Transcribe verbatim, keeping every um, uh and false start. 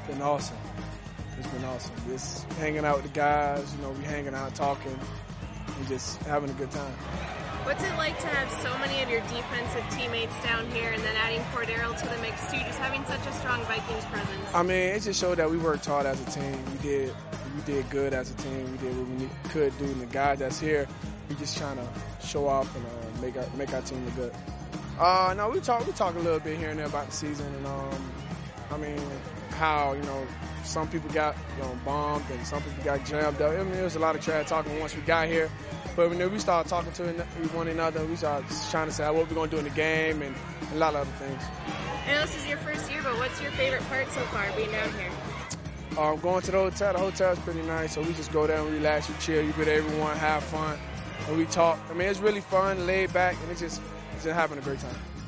been awesome. It's been awesome. Just hanging out with the guys, you know, we hanging out, talking, and just having a good time. What's it like to have so many of your defensive teammates down here and then adding Cordero to the mix too, just having such a strong Vikings presence? I mean, it just showed that we worked hard as a team. We did we did good as a team. We did what we could do. And the guys that's here, we just trying to show off and uh, make our make our team look good. Uh, no, we talk we talk a little bit here and there about the season, and um, I mean how you know some people got you know bombed and some people got jammed up. I mean, there was a lot of trash talking once we got here. But when we started talking to one another, we started trying to say what we're going to do in the game and a lot of other things. I know this is your first year, but what's your favorite part so far being down here? Um, going to the hotel. The hotel is pretty nice, so we just go there and relax, we chill, you with everyone, have fun, and we talk. I mean, it's really fun, laid back, and it's just, it's just having a great time.